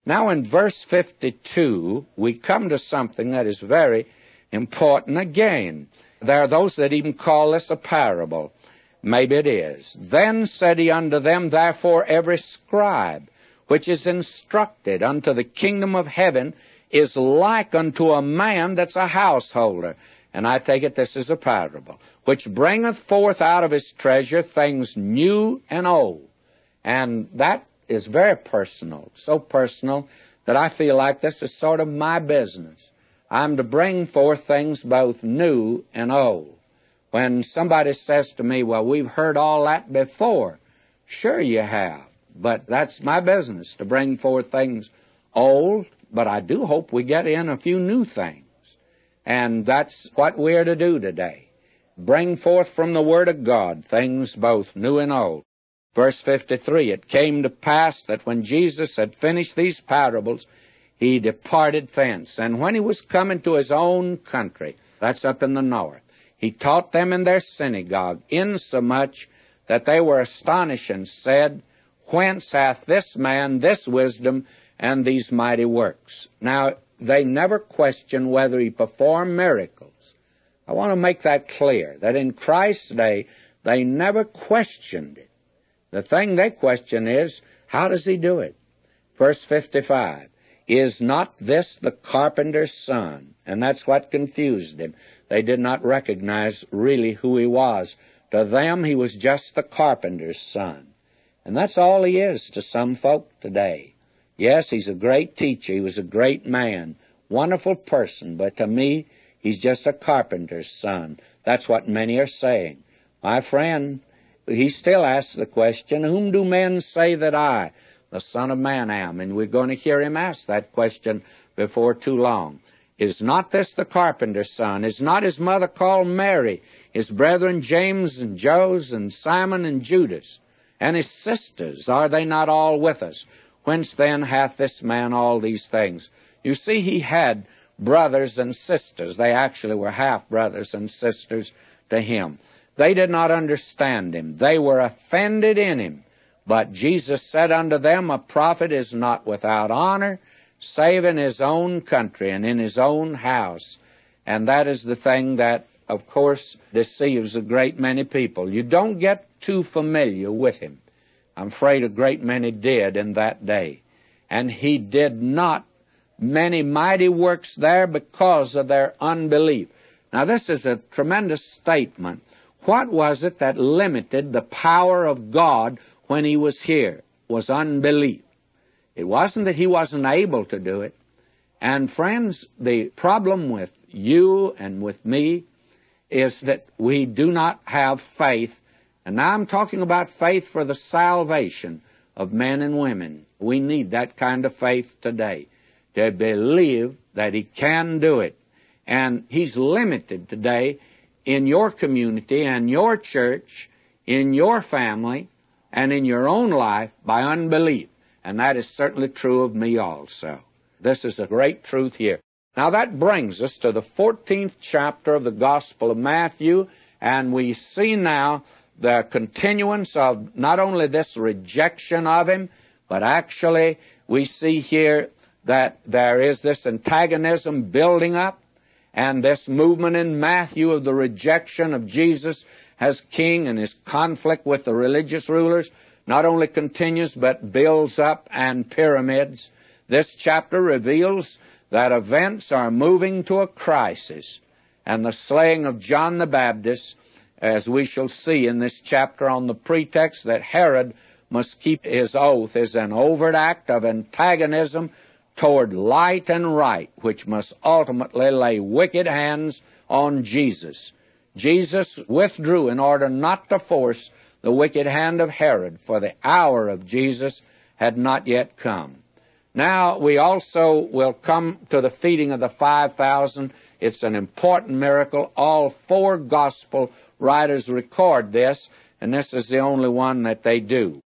Now in verse 52, we come to something that is very important again. There are those that even call this a parable. Maybe it is. Then said he unto them, therefore every scribe which is instructed unto the kingdom of heaven is like unto a man that's a householder. And I take it this is a parable, which bringeth forth out of his treasure things new and old. And that is very personal, so personal that I feel like this is sort of my business. I'm to bring forth things both new and old. When somebody says to me, well, we've heard all that before, sure you have, but that's my business, to bring forth things old, but I do hope we get in a few new things. And that's what we're to do today. Bring forth from the Word of God things both new and old. Verse 53, it came to pass that when Jesus had finished these parables, he departed thence. And when he was come into his own country, that's up in the north, he taught them in their synagogue, insomuch that they were astonished and said, whence hath this man this wisdom and these mighty works? Now, they never question whether he performed miracles. I want to make that clear, that in Christ's day, they never questioned it. The thing they question is, how does he do it? Verse 55, is not this the carpenter's son? And that's what confused him. They did not recognize really who he was. To them, he was just the carpenter's son. And that's all he is to some folk today. Yes, he's a great teacher. He was a great man, wonderful person, but to me, he's just a carpenter's son. That's what many are saying. My friend, he still asks the question, whom do men say that I, the Son of Man, am? And we're going to hear him ask that question before too long. Is not this the carpenter's son? Is not his mother called Mary, his brethren James and Joses and Simon and Judas, and his sisters? Are they not all with us? Whence then hath this man all these things? You see, he had brothers and sisters. They actually were half brothers and sisters to him. They did not understand him. They were offended in him. But Jesus said unto them, a prophet is not without honor, save in his own country and in his own house. And that is the thing that, of course, deceives a great many people. You don't get too familiar with him. I'm afraid a great many did in that day. And he did not many mighty works there because of their unbelief. Now, this is a tremendous statement. What was it that limited the power of God when he was here? It was unbelief. It wasn't that he wasn't able to do it. And friends, the problem with you and with me is that we do not have faith. And now I'm talking about faith for the salvation of men and women. We need that kind of faith today, to believe that he can do it. And he's limited today in your community and your church, in your family, and in your own life by unbelief. And that is certainly true of me also. This is a great truth here. Now that brings us to the 14th chapter of the Gospel of Matthew, and we see now the continuance of not only this rejection of him, but actually we see here that there is this antagonism building up, and this movement in Matthew of the rejection of Jesus as king and his conflict with the religious rulers not only continues but builds up and pyramids. This chapter reveals that events are moving to a crisis, and the slaying of John the Baptist, as we shall see in this chapter on the pretext that Herod must keep his oath, is an overt act of antagonism toward light and right, which must ultimately lay wicked hands on Jesus. Jesus withdrew in order not to force the wicked hand of Herod, for the hour of Jesus had not yet come. Now we also will come to the feeding of the 5,000. It's an important miracle. All four gospel writers record this, and this is the only one that they do.